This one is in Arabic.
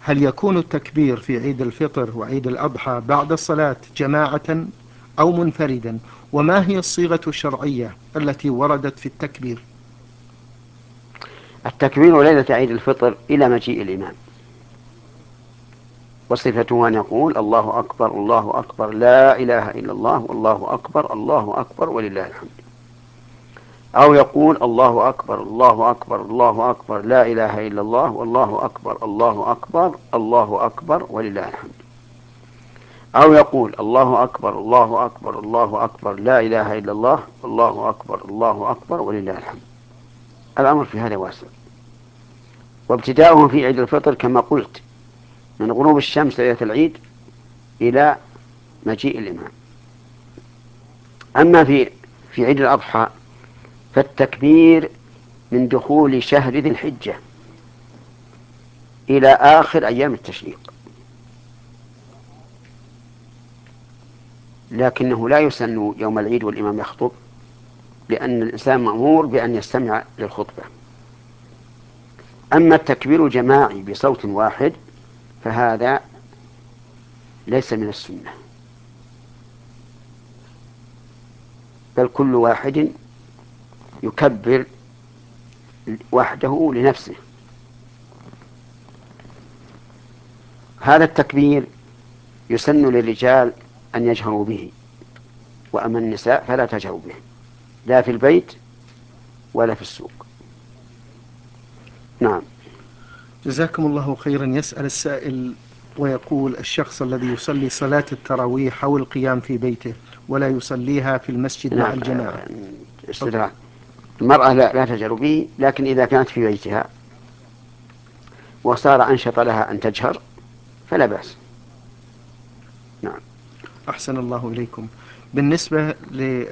هل يكون التكبير في عيد الفطر وعيد الأضحى بعد الصلاة جماعة أو منفردا؟ وما هي الصيغة الشرعية التي وردت في التكبير؟ التكبير ليلة عيد الفطر إلى مجيء الإمام، وصفته أن يقول الله أكبر الله أكبر لا إله إلا الله والله أكبر الله أكبر ولله الحمد، أو يقول الله أكبر الله أكبر الله أكبر لا إله إلا الله والله أكبر الله أكبر الله أكبر ولله الحمد، أو يقول الله أكبر الله أكبر الله أكبر لا إله إلا الله والله أكبر الله أكبر ولله الحمد. الأمر في هذا واسع. وابتداؤه في عيد الفطر كما قلت من غروب الشمس ليلة العيد إلى مجيء الإمام. أما في عيد الأضحى فالتكبير من دخول شهر ذي الحجة إلى آخر أيام التشريق، لكنه لا يسن يوم العيد والإمام يخطب، لأن الإنسان مأمور بأن يستمع للخطبة. أما التكبير الجماعي بصوت واحد فهذا ليس من السنة، بل كل واحد يكبر وحده لنفسه. هذا التكبير يسن للرجال أن يجهروا به، وأما النساء فلا تجهروا به لا في البيت ولا في السوق. نعم. جزاكم الله خيرا. يسأل السائل ويقول: الشخص الذي يصلي صلاة التراويح أو القيام في بيته ولا يصليها في المسجد مع نعم. الجماعة. تفضل. استدراك. المرأة لا تجهر به، لكن إذا كانت في بيتها وصار أنشط لها أن تجهر فلا بأس. نعم. أحسن الله إليكم. بالنسبة